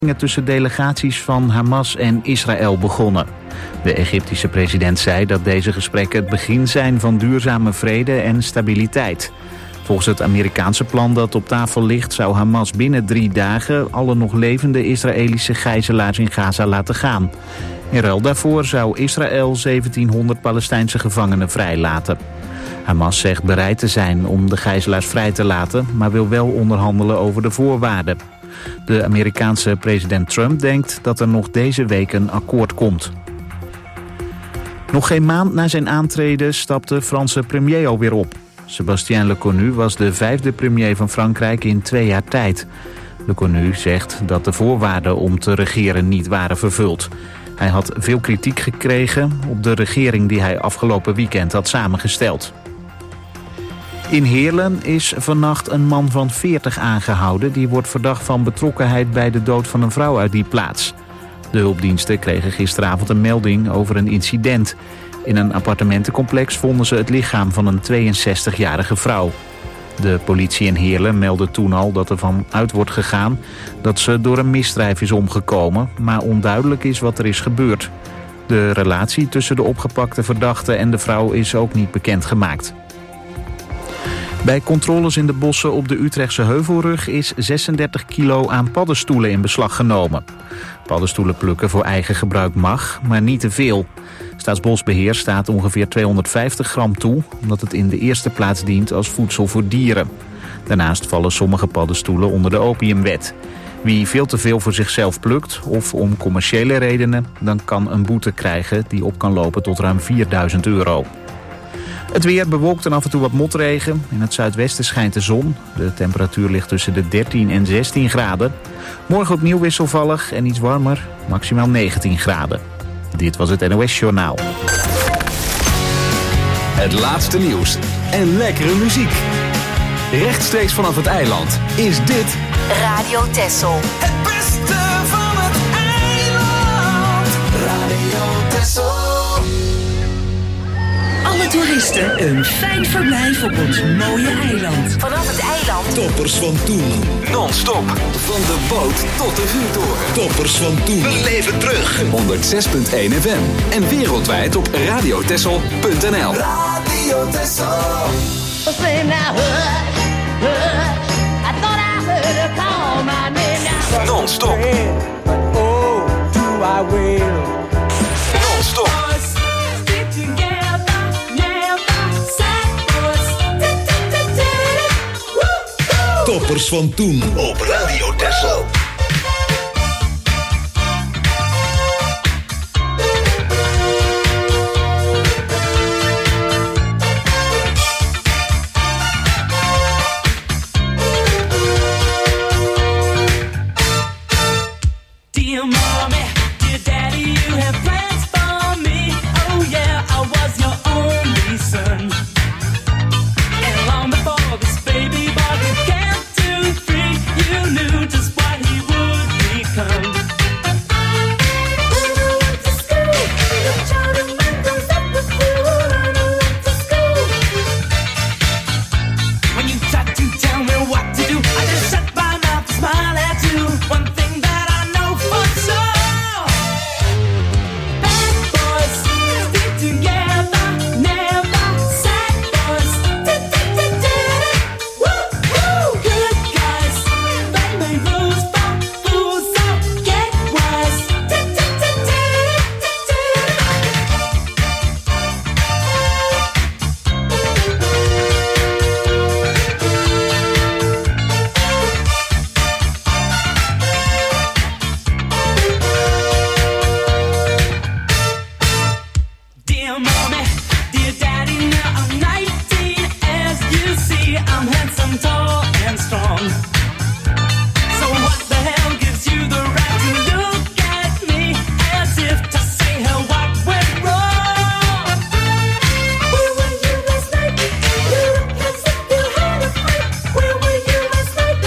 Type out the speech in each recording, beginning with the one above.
tussen delegaties van Hamas en Israël begonnen. De Egyptische president zei dat deze gesprekken het begin zijn van duurzame vrede en stabiliteit. Volgens het Amerikaanse plan dat op tafel ligt zou Hamas binnen 3 dagen alle nog levende Israëlische gijzelaars in Gaza laten gaan. In ruil daarvoor zou Israël 1700 Palestijnse gevangenen vrijlaten. Hamas zegt bereid te zijn om de gijzelaars vrij te laten, maar wil wel onderhandelen over de voorwaarden. De Amerikaanse president Trump denkt dat er nog deze week een akkoord komt. Nog geen maand na zijn aantreden stapte de Franse premier alweer op. Sébastien Lecornu was de 5e premier van Frankrijk in 2 jaar tijd. Lecornu zegt dat de voorwaarden om te regeren niet waren vervuld. Hij had veel kritiek gekregen op de regering die hij afgelopen weekend had samengesteld. In Heerlen is vannacht een man van 40 aangehouden. Die wordt verdacht van betrokkenheid bij de dood van een vrouw uit die plaats. De hulpdiensten kregen gisteravond een melding over een incident. In een appartementencomplex vonden ze het lichaam van een 62-jarige vrouw. De politie in Heerlen meldde toen al dat er van uit wordt gegaan dat ze door een misdrijf is omgekomen, maar onduidelijk is wat er is gebeurd. De relatie tussen de opgepakte verdachte en de vrouw is ook niet bekendgemaakt. Bij controles in de bossen op de Utrechtse Heuvelrug is 36 kilo aan paddenstoelen in beslag genomen. Paddenstoelen plukken voor eigen gebruik mag, maar niet te veel. Staatsbosbeheer staat ongeveer 250 gram toe, omdat het in de eerste plaats dient als voedsel voor dieren. Daarnaast vallen sommige paddenstoelen onder de opiumwet. Wie veel te veel voor zichzelf plukt, of om commerciële redenen, dan kan een boete krijgen die op kan lopen tot ruim €4.000. Het weer bewolkt en af en toe wat motregen. In het zuidwesten schijnt de zon. De temperatuur ligt tussen de 13 en 16 graden. Morgen opnieuw wisselvallig en iets warmer, maximaal 19 graden. Dit was het NOS Journaal. Het laatste nieuws en lekkere muziek. Rechtstreeks vanaf het eiland is dit Radio Texel. Het beste van het eiland. Radio Texel. Alle toeristen een fijn verblijf op ons mooie eiland. Vanaf het eiland. Toppers van toen. non-stop van de boot tot de vuurtoren. Toppers van toen. We leven terug. 106.1 FM en wereldwijd op radiotessel.nl. Radio Texel. Non-stop. Oh, do I will. Non-stop. Toppers van toen op Radio Texel. Dear mommy, dear daddy, you have plans for me. Oh yeah, I was your only son. And long before this baby boy began to free, you knew just what he would become. When I went to school, the child of mine goes up the school. When I went to school, when you tried to tell me what to do, I just shut my mouth and smile at you. One thing that I know for sure, bad boys stick together, never sad boys. Woo-hoo! Good guys, they may lose, but fools don't get wise. Dear mommy, dear daddy, now I'm 19. As you see, I'm handsome, tall, and strong. So what the hell gives you the right to look at me as if to say, hell, what went wrong? Where were you last night? You look as if you had a fight. Where were you last night?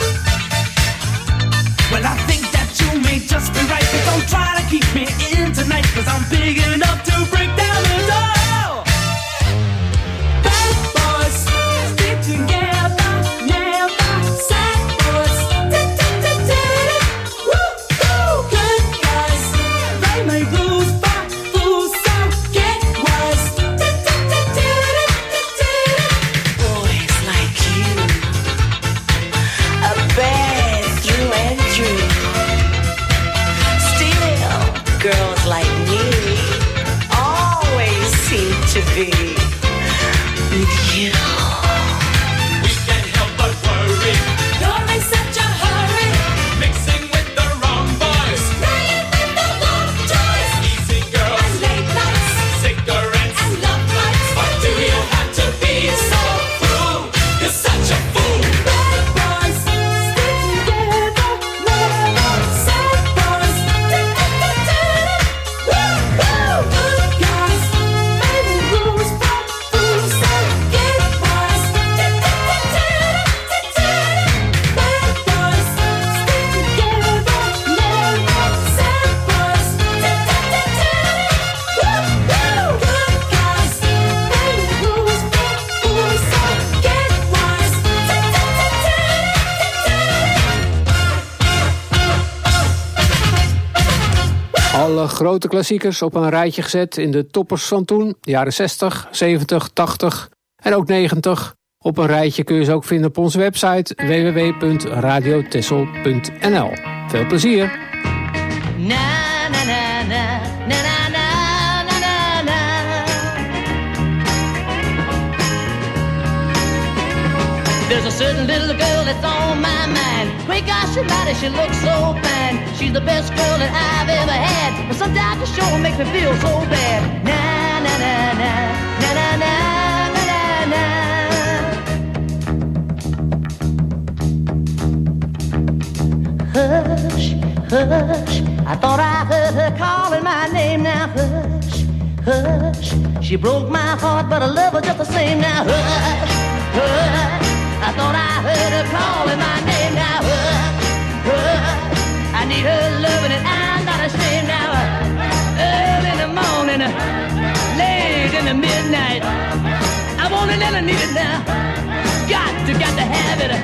Well, I think that you may just be right, but don't try to keep me in tonight, 'cause I'm big enough to break down the door. Bad boys stick together, never sad boys. Woo! Alle grote klassiekers op een rijtje gezet in de toppers van toen. Jaren 60, 70, 80 en ook 90. Op een rijtje kun je ze ook vinden op onze website www.radiotessel.nl. Veel plezier! Na na na na na na na na na. There's a certain little girl that's on my mind. Great gosh almighty, she looks so fine. She's the best girl that I've ever had. But sometimes the show makes me feel so bad. Na na na na na na na na na. Hush, hush, I thought I heard her calling my name. Now hush, hush, she broke my heart, but I love her just the same. Now hush, hush, I thought I heard her calling my name. Now hush, hush, I need her loving and I'm not ashamed. Now early in the morning, late in the midnight, I want it and I need it now. Got to have it.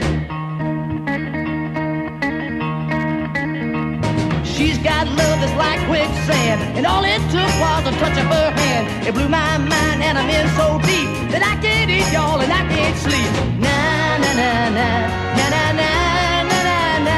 She's got love that's like quicksand, and all it took was a touch of her hand. It blew my mind and I'm in so deep that I can't eat, y'all, and I can't sleep. Na na na na na na na na na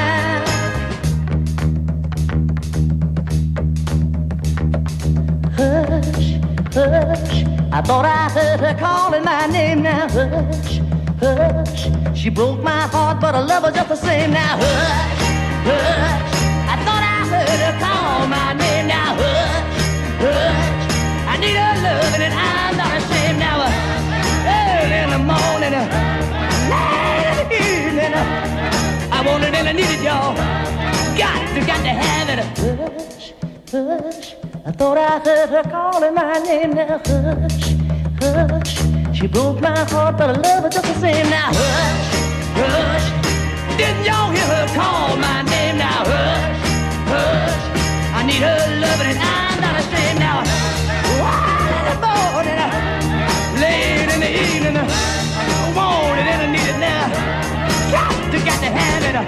na. Hush, hush, I thought I heard her calling my name. Now hush, hush, she broke my heart, but I love her just the same. Now hush, hush, I thought I heard her call my name. Now hush, hush, I need her loving and I'm not ashamed. Now early in the morning, late in the evening, I want it and I need it, y'all. Got to have it. Hush, hush, I thought I heard her calling my name. Now hush, hush, she broke my heart, but I love her just the same. Now hush, hush, didn't y'all hear her call my name? Now hush, hush, I need her loving and I'm not ashamed. Now wide in the morning, late in the evening, I want it and I need it now. Got to have it.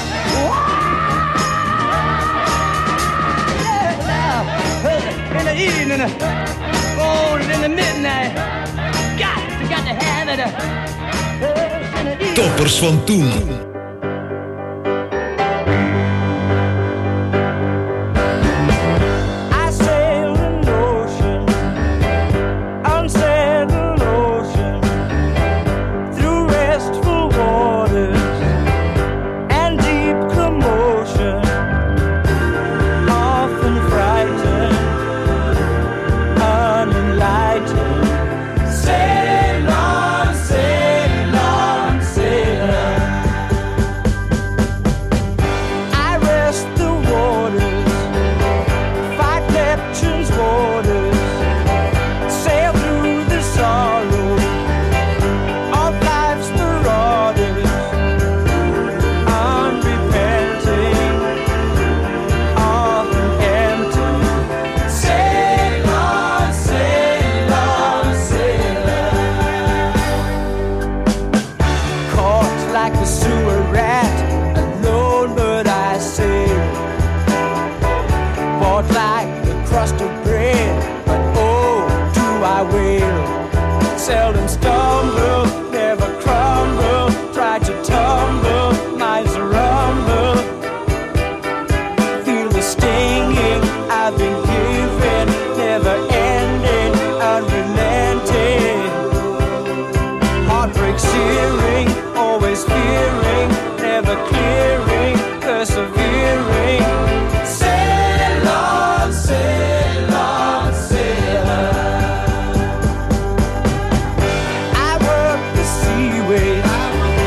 In the evening, want it in the midnight. Got to have it. Toppers van toen.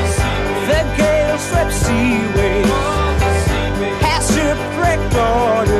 Seaway, has shipwrecked daughters.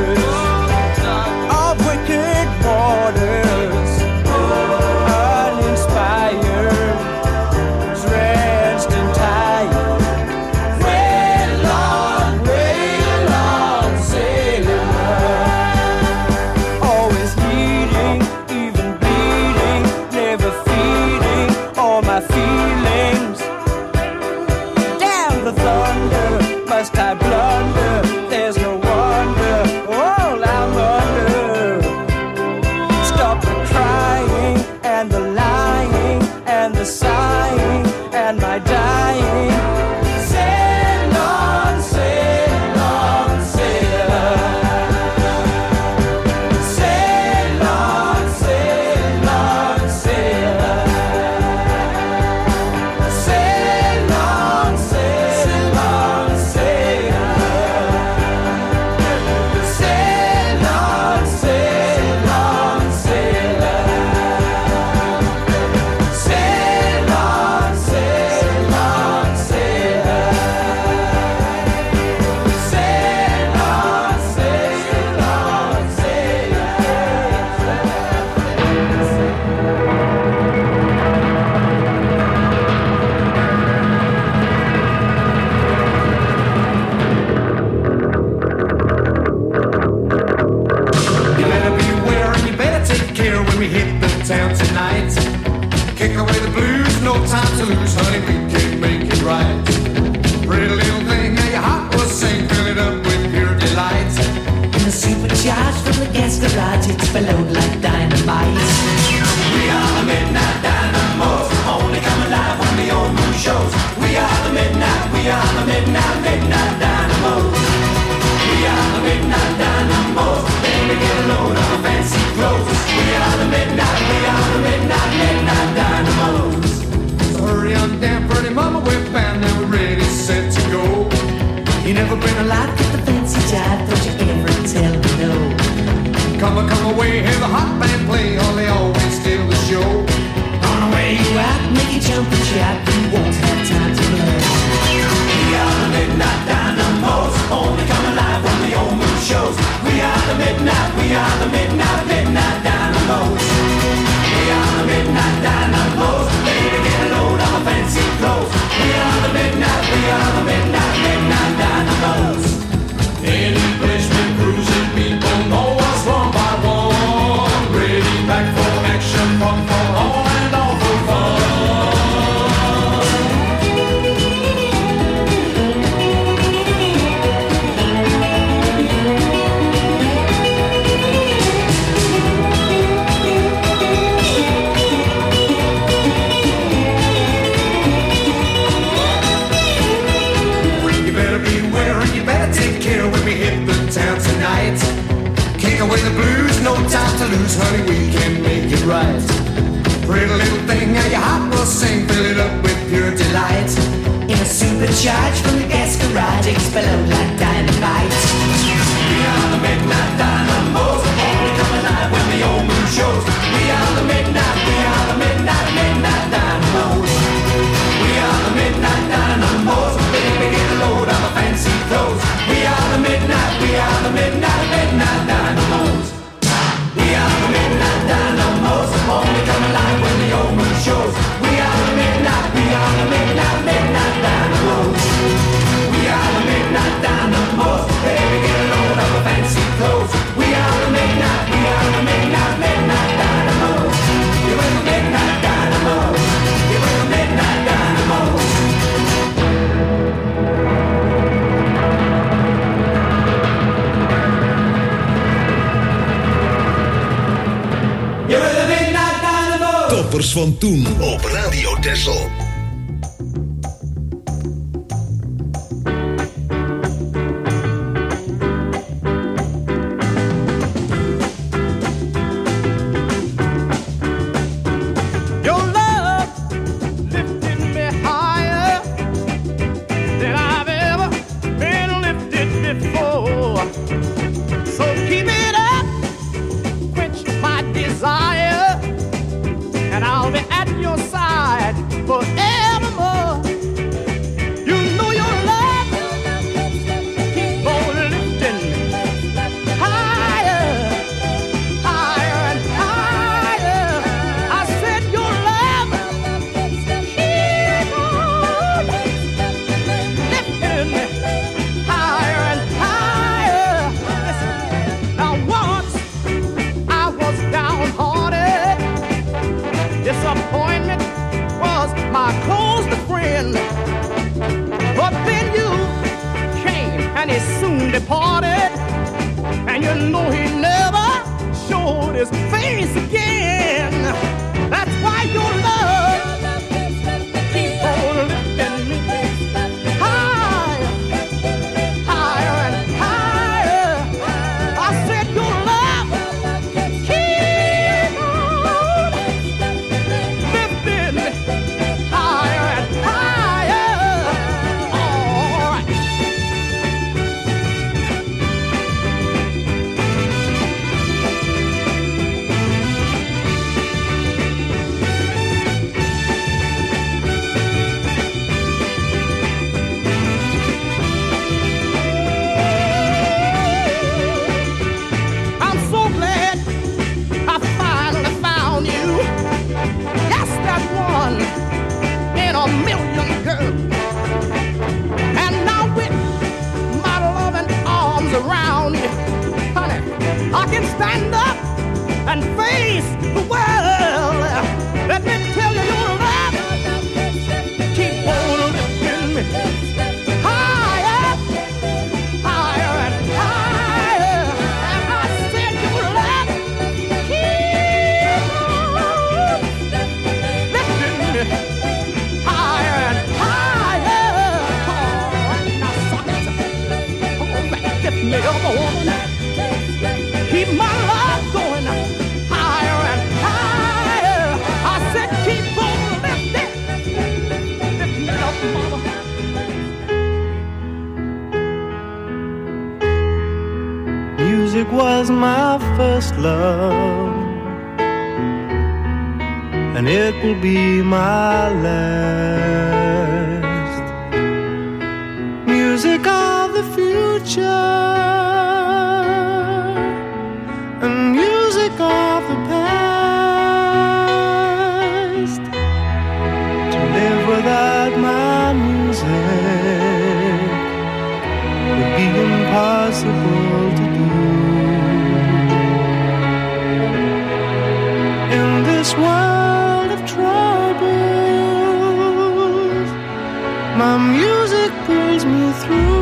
town tonight. Kick away the blues, no time to lose, honey, we can make it right. Pretty little thing, now your heart will sing, fill it up with pure delight. In the supercharged from the gas garage, it's explode like dynamite. We are the Midnight Dynamos, only come alive when the old moon shows. We are the Midnight Dynamos. We are the Midnight Dynamos, baby get a load of fancy clothes. We are the Midnight Dynamos. So hurry on down, pretty mama, we're bound, now we're ready, set to go. You never been alive, get the fancy jive, don't you ever tell me no. Come away, hear the hot band play, or they always steal the show. On the way you out, make you jump and shout, you won't have time to learn. We are the Midnight Dynamos, only come alive when the old moon shows. We are the Midnight Dynamos. We are the Midnight Dynamos, baby get a load of fancy clothes. We are the Midnight Dynamos. Any place we're cruising, people know us one by one. Ready back for action, fun for all and all for fun. Away the blues, no time to lose, honey, we can make it right. Pretty little thing, now your heart will sing, fill it up with pure delight. In a supercharged from the gas garage, explode like dynamite. We are the Midnight Dynamos, only come alive when the old moon shows. We are the Midnight Dynamos. We are the Midnight Dynamos, baby get a load of fancy clothes. We are the Midnight Dynamos. We are the Midnight Dynamos, only come alive when the old moon shows. We are the Midnight Dynamos. We are the Midnight Dynamos, baby get a load of fancy clothes. We are the Midnight Dynamos. You are the Midnight Dynamos. You are the Midnight Dynamos. Toppers van toen op Radio Texel. Departed, and you know he never showed his face again. That's why your love keep on lifting me higher, higher and higher. I said your love keep on lifting me higher and higher. All right. Around you, honey, I can stand up and face the world. Music was my first love, and it will be my last. Music of the future, and music of the past. To live without my music would be impossible to do. In this world of troubles, my music pulls me through.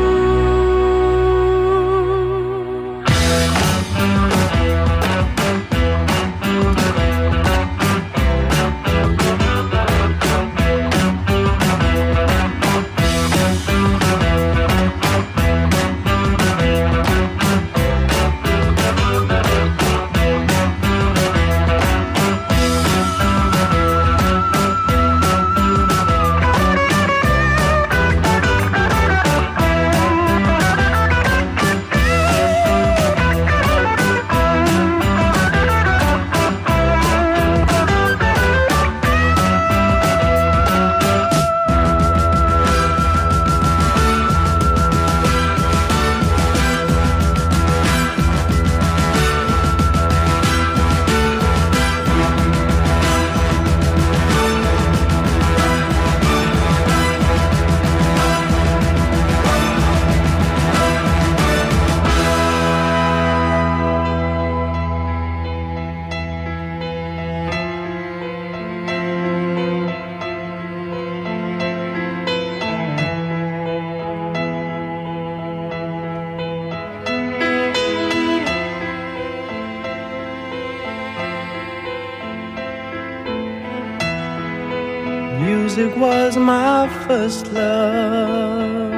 Music was my first love,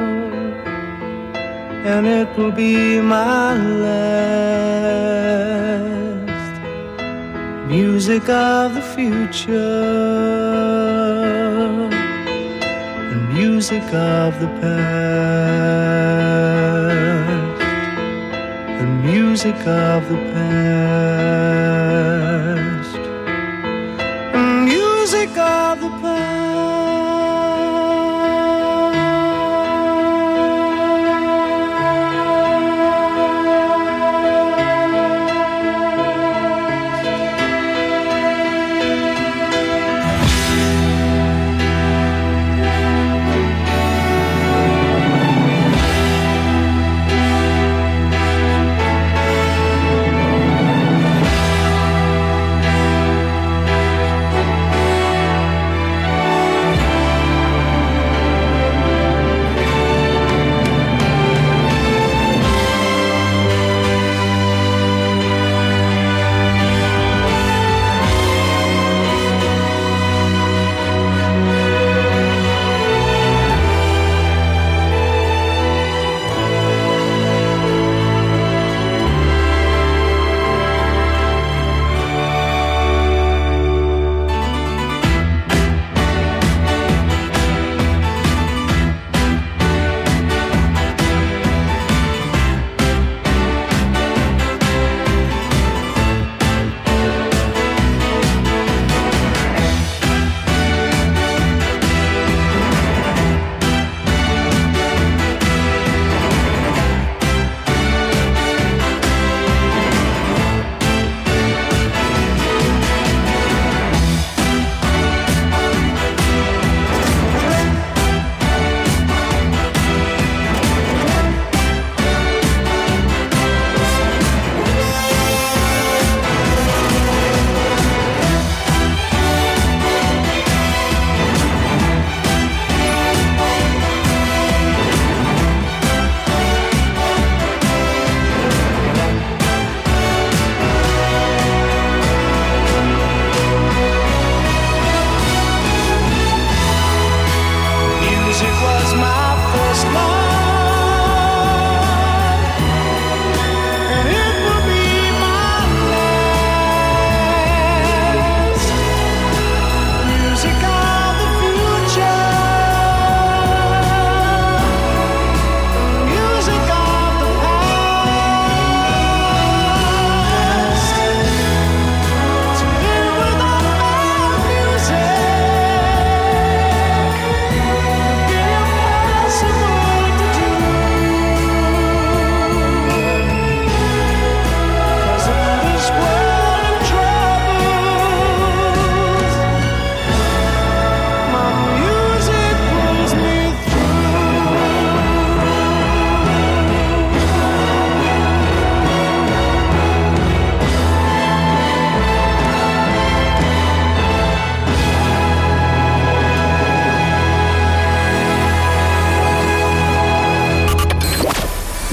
and it will be my last. Music of the future, and music of the past, and music of the past, and music of the past.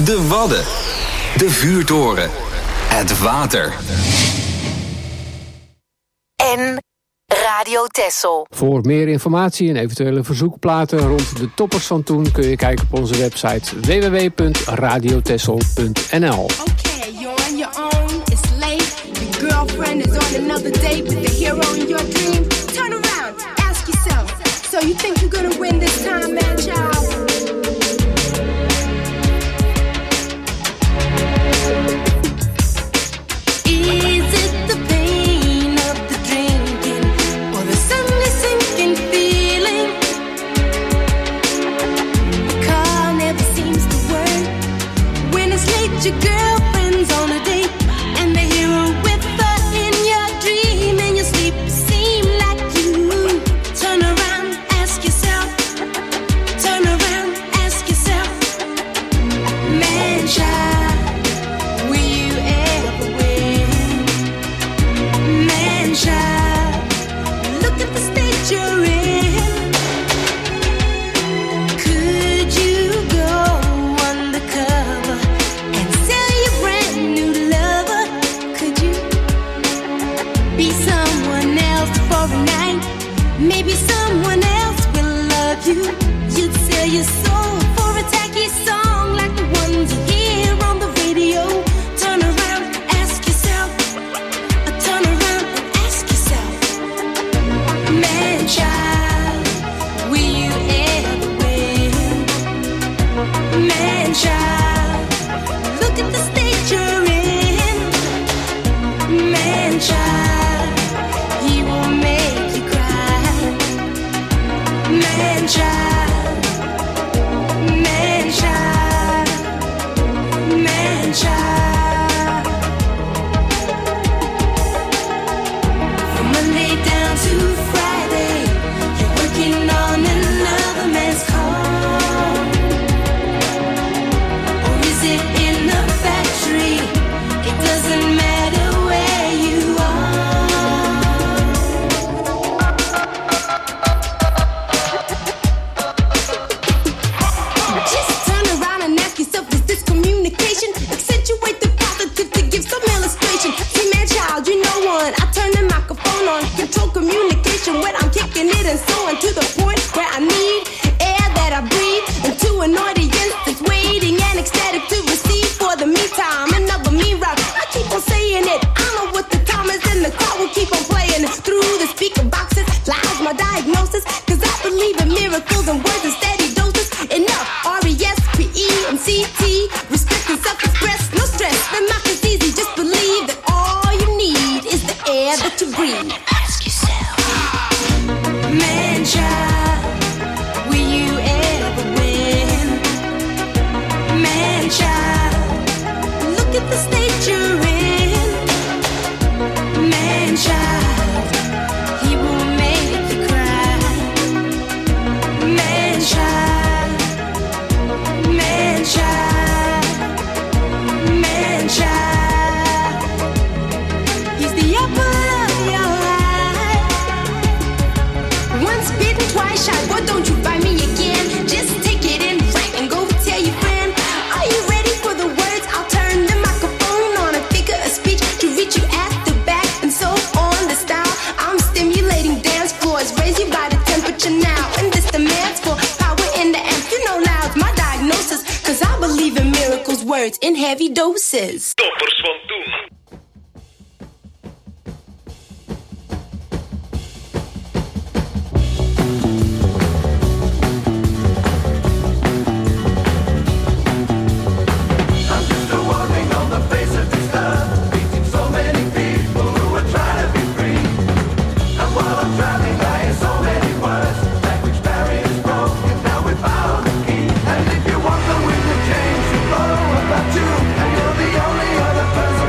De Wadden. De vuurtoren. Het water. En Radio Texel. Voor meer informatie en eventuele verzoekplaten rond de toppers van toen kun je kijken op onze website www.radiotexel.nl. Okay, you're on your own, it's late. Your girlfriend is on another date with the hero in your dream. Turn around, ask yourself, so you think you're gonna win this time, man, child? Is it the pain of the drinking or the suddenly sinking feeling? The car never seems to work. When it's late, your girlfriend's on a date, and the hero with her in your dream, and your sleep seem like you. Turn around, ask yourself. Turn around, ask yourself. Man, child, will you ever win? Man, child, look at the state you're in. Could you go undercover and sell your brand new lover? Could you be someone else for a night? Maybe someone else will love you. You'd sell your soul for a tacky song like the ones you hear on the radio. Turn around, ask yourself. Turn around and ask yourself. Man, child, will you ever win? Man, child, look at the state you're in. Man, child, he will make you cry. Man, child, man, child, man, child. From Monday down to Friday, you're working on another man's car. Or is it in the factory? It doesn't matter where you are. Just turn around and ask yourself, is this communication? Accentuate the positive to give some illustration. See, man, child, you know one. I turn the microphone on, control communication when I'm kicking it and so on to the point where I need air that I breathe into an audience that's waiting and ecstatic to receive. For the meantime, another me rock. I keep on saying it. I know what the time is, and the crowd will keep on playing through the speaker boxes. Loud my diagnosis, cause I believe in miracles and words and steady doses. Enough RESPECT, respect and self-express, no stress. The math is easy, just believe that all you need is the air that you breathe. Ask yourself, man, child, will you ever win? Man, child, look at the state you're in. Man, child, he will make you cry. Man, child, man, child, man, child. He's the apple of your eye. Once bitten, twice shy. Boy, don't you find me again. Just take it in right and go tell your friend. Are you ready for the words? I'll turn the microphone on and figure a speech to reach you at the back and so on. The style I'm stimulating dance floors, raise you by the temperature now. And this demands for power in the amp. You know loud's my diagnosis, cause I believe in miracles, words in heavy doses. Toppers van toen. I'm just a wandering on the face of this earth, meeting so many people who are trying to be free. And while I'm traveling, I hear so many words, language barriers broken, now we found the key. And if you want the wind to change to blow about you, and you're the only other person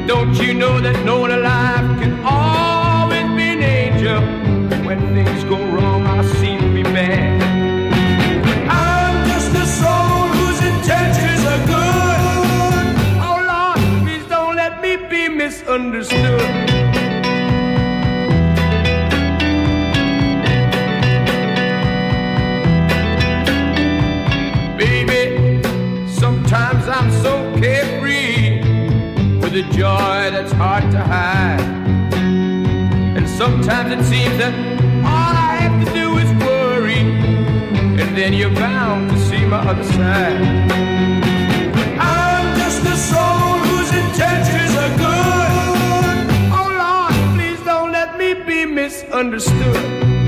Don't you know that no one alive can always be an angel? When things go wrong, I seem to be bad. I'm just a soul whose intentions are good. Oh Lord, please don't let me be misunderstood. Baby, sometimes I'm so carefree with a joy that's hard to hide. And sometimes it seems that all I have to do is worry, and then you're bound to see my other side. I'm just a soul whose intentions are good. Oh Lord, please don't let me be misunderstood.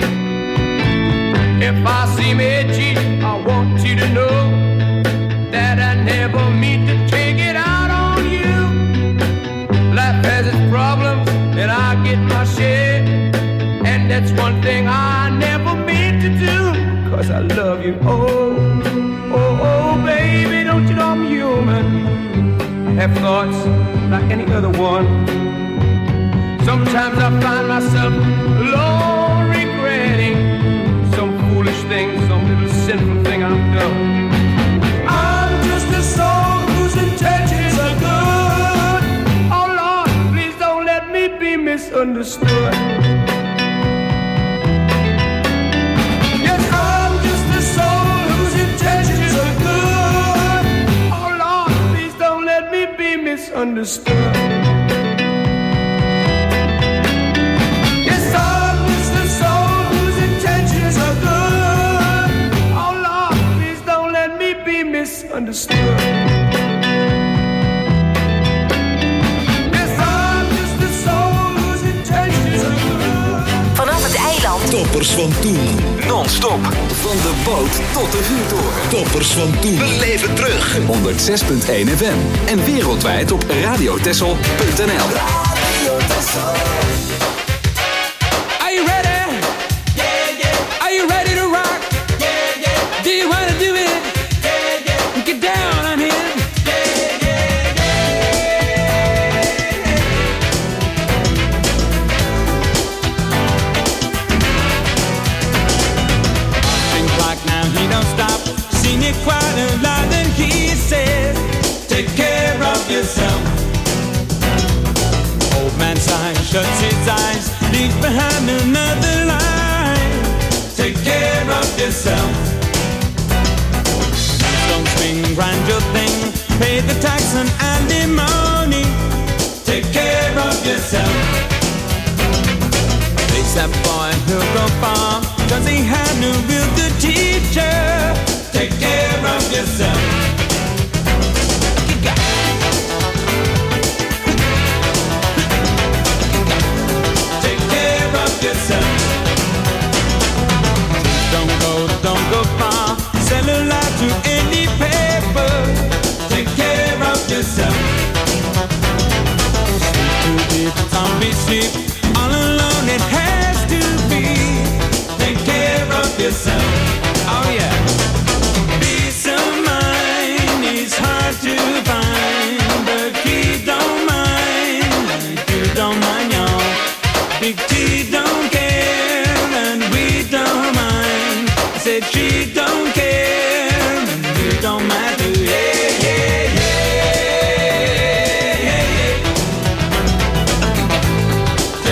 If I seem edgy, I want you to know that I never mean to take it out on you. Life has its problems, and I get my share. And that's one thing I never mean to do, 'cause I love you. Oh, oh, oh, baby, don't you know I'm human? I have thoughts like any other one. Sometimes I find myself alone regretting some foolish thing, some little sinful thing I've done. I'm just a soul whose intentions are good. Oh Lord, please don't let me be misunderstood. Yes, I'm just a soul whose intentions are good. Oh Lord, please don't let me be misunderstood. Yes, I'm just a soul whose intentions are good. Oh Lord, please don't let me be misunderstood. Yes, I'm just a soul whose intentions are good. Vanaf het eiland. Toppers van toen. Non-stop. Van de boot tot de vuurtoren. Toppers van toen. Beleef het terug. 106.1 FM. En wereldwijd op radiotessel.nl. Are you ready? Yeah, yeah. Are you ready to rock? Yeah, yeah. Do you wanna do it? Yeah, yeah. Get down on it. Yeah, yeah, Marching clock now, he don't stop. Seen it quite a lot, and he says, take care of yourself. Old man sighs, shuts his eyes, leaves behind another line. Take care of yourself. Don't swing, grind your thing, pay the tax and alimony. Take care of yourself. Face that boy, he'll go far, 'cause he had no real good teacher. Take care of yourself. Take care of yourself. Don't go far. Sell a lot to any paper. Take care of yourself. Sleep too deep, zombie sleep. All alone it has to be. Take care of yourself. Oh yeah. Peace of mind is hard to find, but he don't mind. You don't mind, y'all. Big T don't care, and we don't mind. Said she don't care, and you don't matter. Yeah, yeah, yeah, yeah, yeah.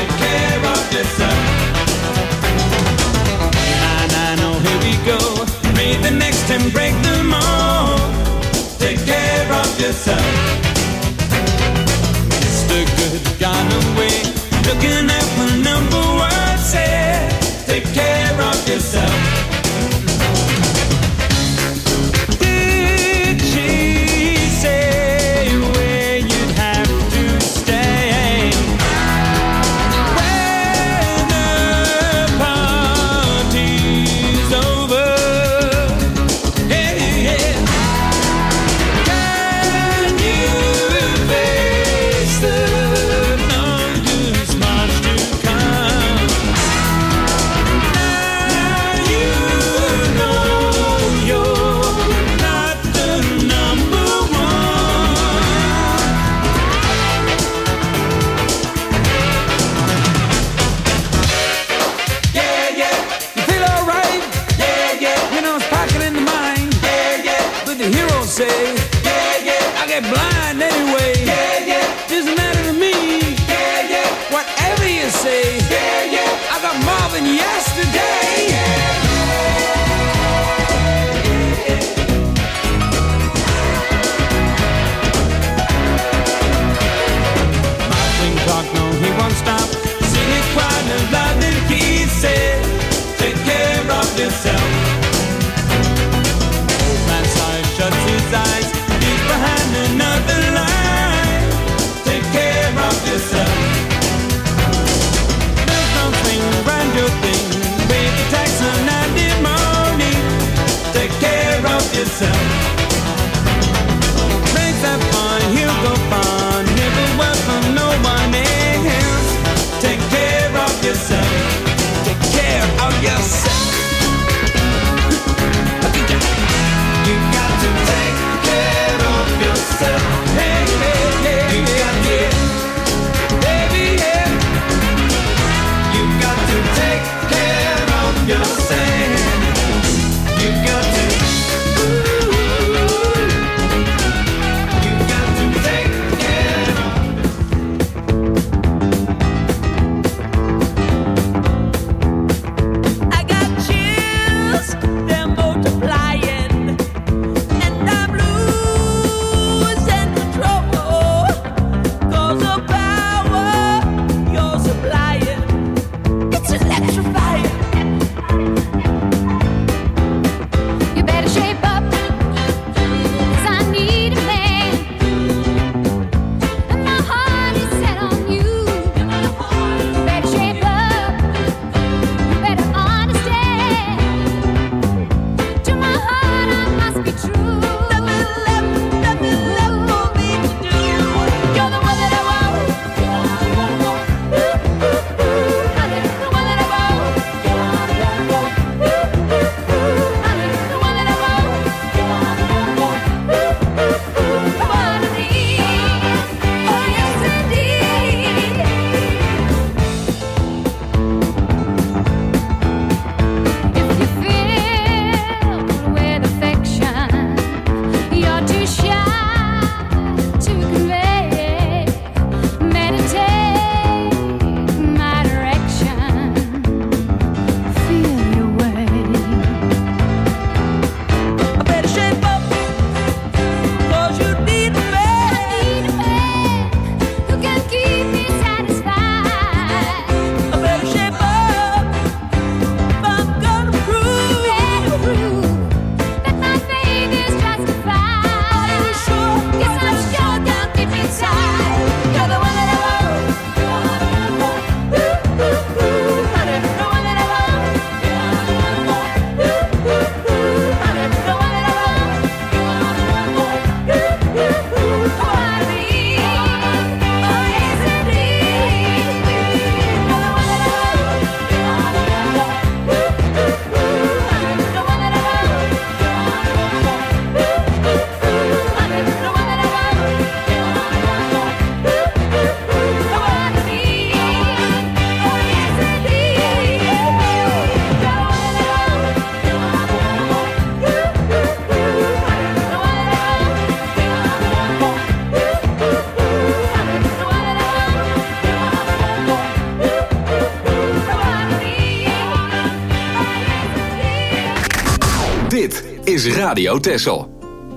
is Radio Texel.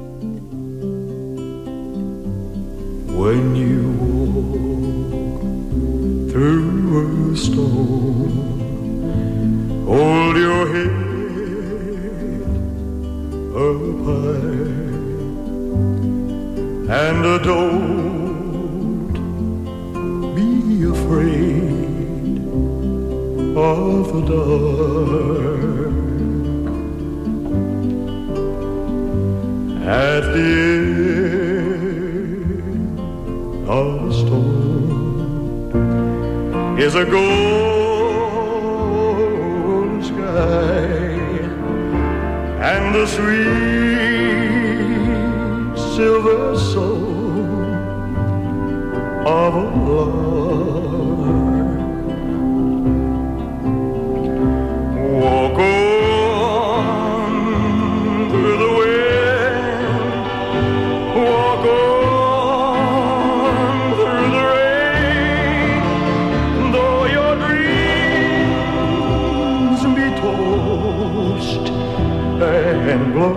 When you walk through a storm, hold your head up high and don't be afraid of the dark. At the end of the storm is a golden sky and the sweet silver soul of a lark. Walk on through the wind, walk on through the rain, though your dreams be tossed and blow.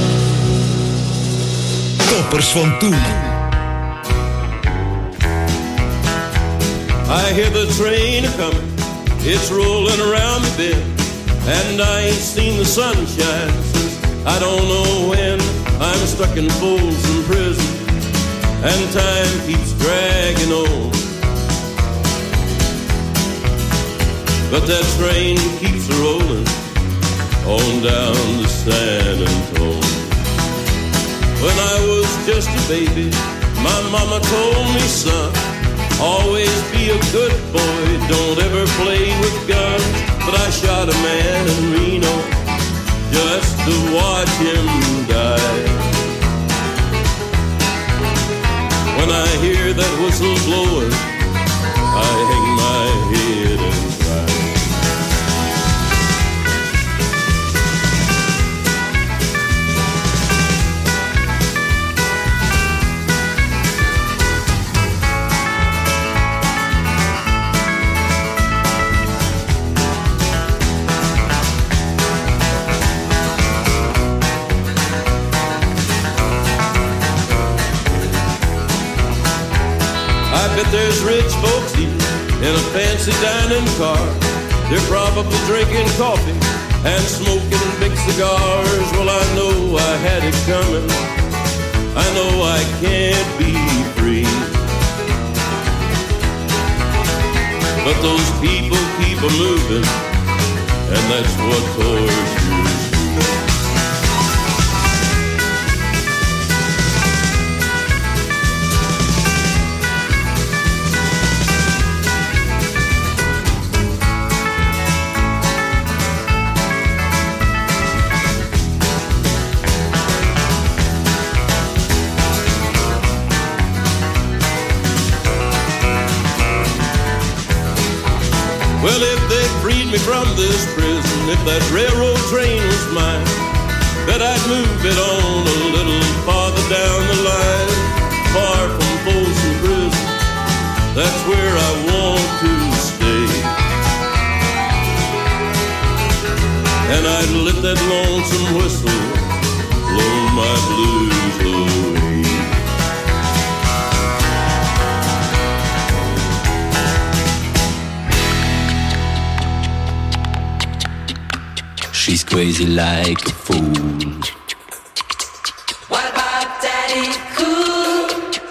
Van toen. I hear the train a-comin', it's rolling around the bend, and I ain't seen the sunshine since I don't know when. I'm stuck in Folsom Prison, and time keeps dragging on. But that train keeps rolling on down to San Antonio. When I was just a baby, my mama told me, son, always be a good boy, don't ever play with guns. But I shot a man in Reno just to watch him die. When I hear that whistle blowing, I hang my head and cry. I bet there's rich folks eating in a fancy dining car. They're probably drinking coffee and smoking big cigars. Well, I know I had it coming. I know I can't be free. But those people keep a-moving, and that's what tortures me. Well, if they freed me from this prison, if that railroad train was mine, bet I'd move it on a little farther down the line, far from Folsom Prison. That's where I want to stay. And I'd let that lonesome whistle blow my blues away. She's crazy like a fool. What about Daddy Cool?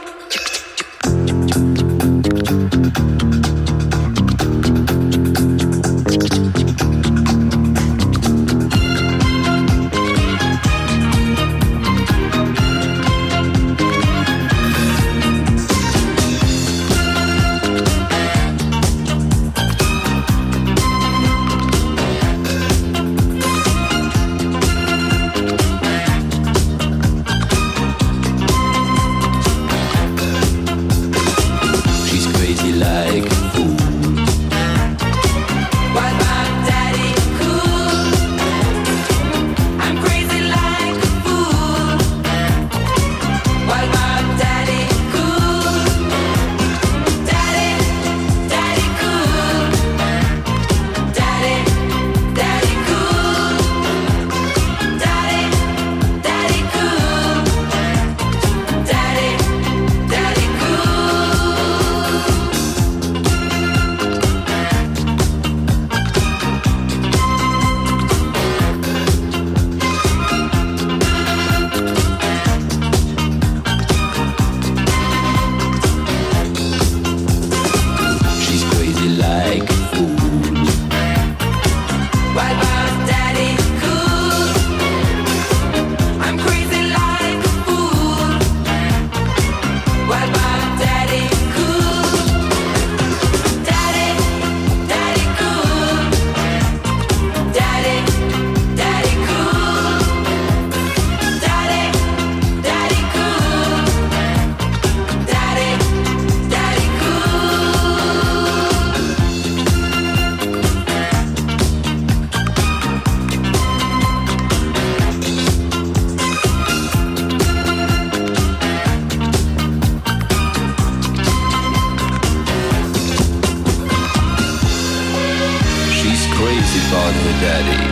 about her daddy.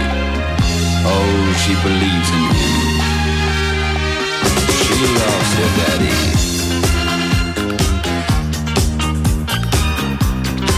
Oh, she believes in him. She loves her daddy.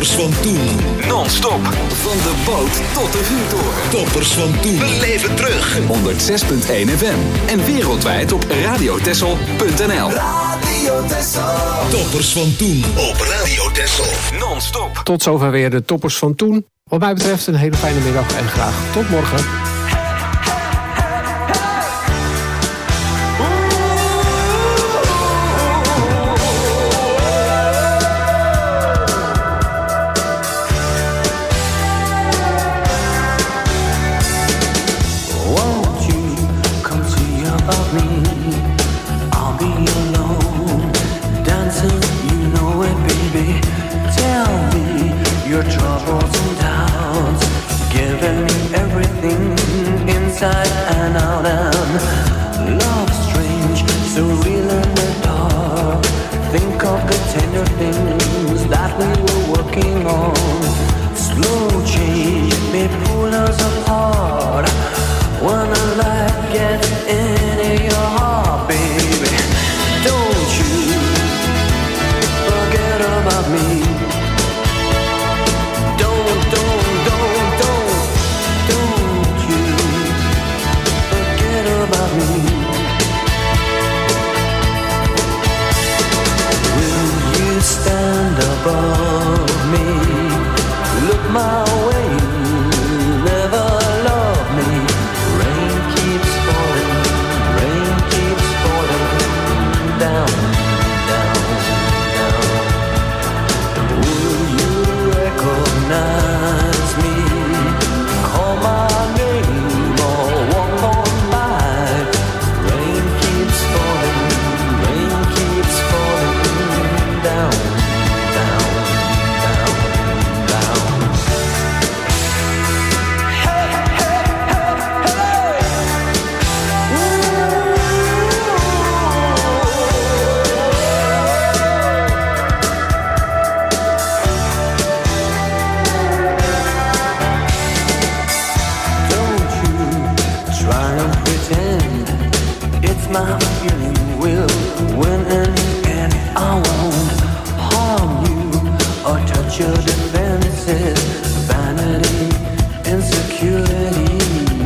Toppers van toen. Non-stop. Van de boot tot de vuurtoren. Toppers van toen. We leven terug. 106.1 FM. En wereldwijd op radiotessel.nl. Radio Tessel. Toppers van toen op Radio Tessel. Non-stop. Tot zover weer de toppers van toen. Wat mij betreft een hele fijne middag en graag tot morgen. Your troubles and doubts, giving me everything inside and out, and love strange, surreal in the dark. Think of the tender things that we were working on. Slow change may pull us apart when the light gets into your heart, baby. Don't you forget about me. Stand above me, look my way, never love me. Rain keeps falling down, down, down. Will you recognize me? Call my name or walk on by. Rain keeps falling down. My feeling will win in the end. I won't harm you or touch your defenses. Vanity, insecurity.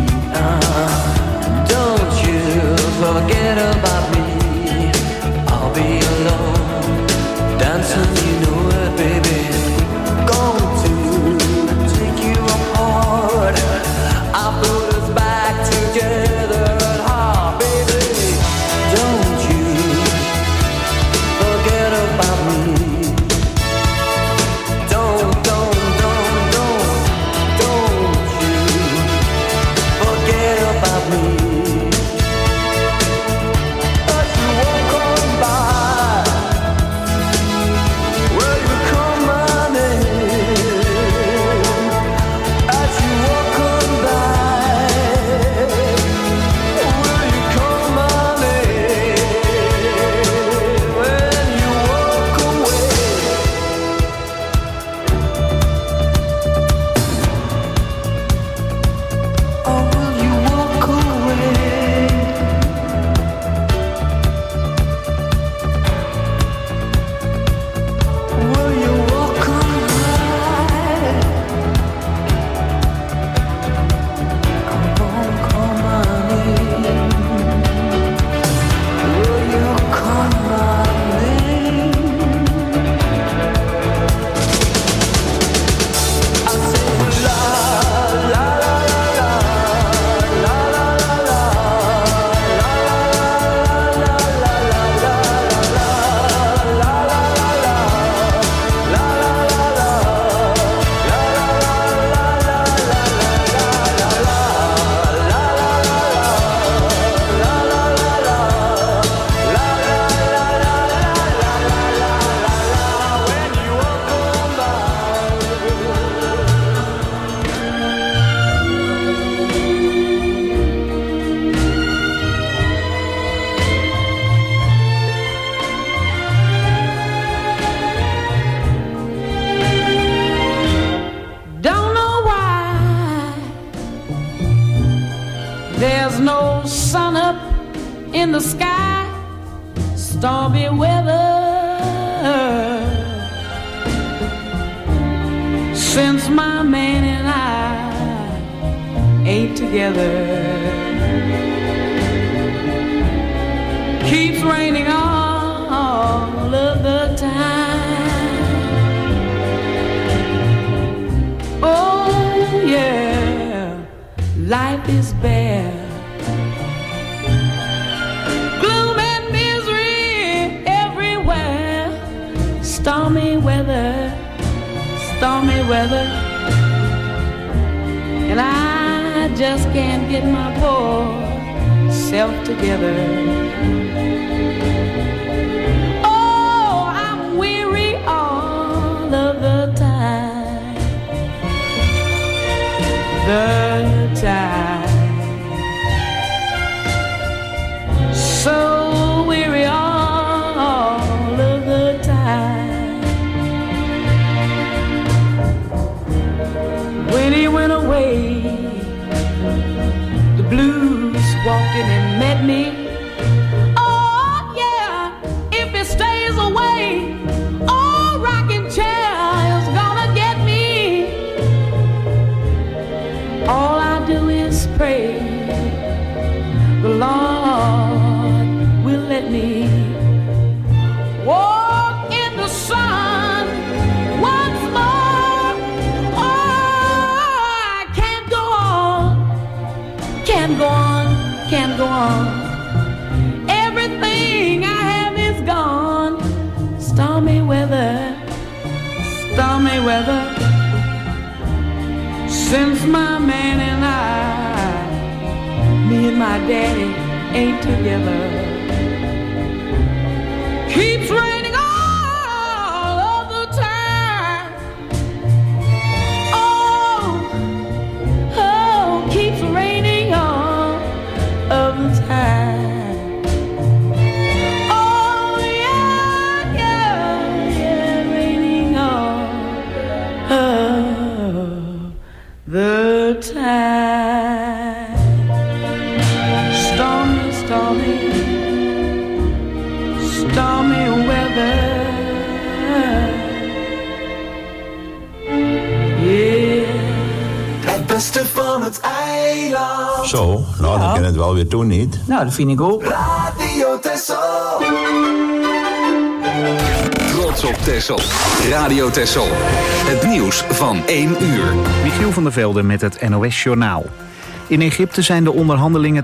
Don't you forget about me. I'll be alone, dancing, you know it, baby. Going to take you apart. I'll put us back together. There's no sun up in the sky, stormy weather. since my man and I ain't together. Keeps raining all of the time. Oh yeah, life is bare. Gloom and misery everywhere. Stormy weather, and I just can't get my poor self together. Oh, I'm weary all of the time. So weary all of the time. When he went away, the blues walked in and met me. Oh yeah, if he stays away, oh, rocking chair is gonna get me. All I do is pray the Lord will let me walk in the sun once more. Oh, I can't go on, can't go on. Everything I have is gone. Stormy weather, since my man and me and my daddy ain't together. Keeps raining all of the time. Oh, keeps raining all of the time. Oh yeah, raining all of the time. Stormy weather. Yeah. Het beste van het eiland. Zo, nou dan kan het wel weer doen, niet? Nou, dat vind ik ook. Radio Texel. Trots op Texel. Radio Texel. Het nieuws van 1 uur. Michiel van der Velde met het NOS-journaal. In Egypte zijn de onderhandelingen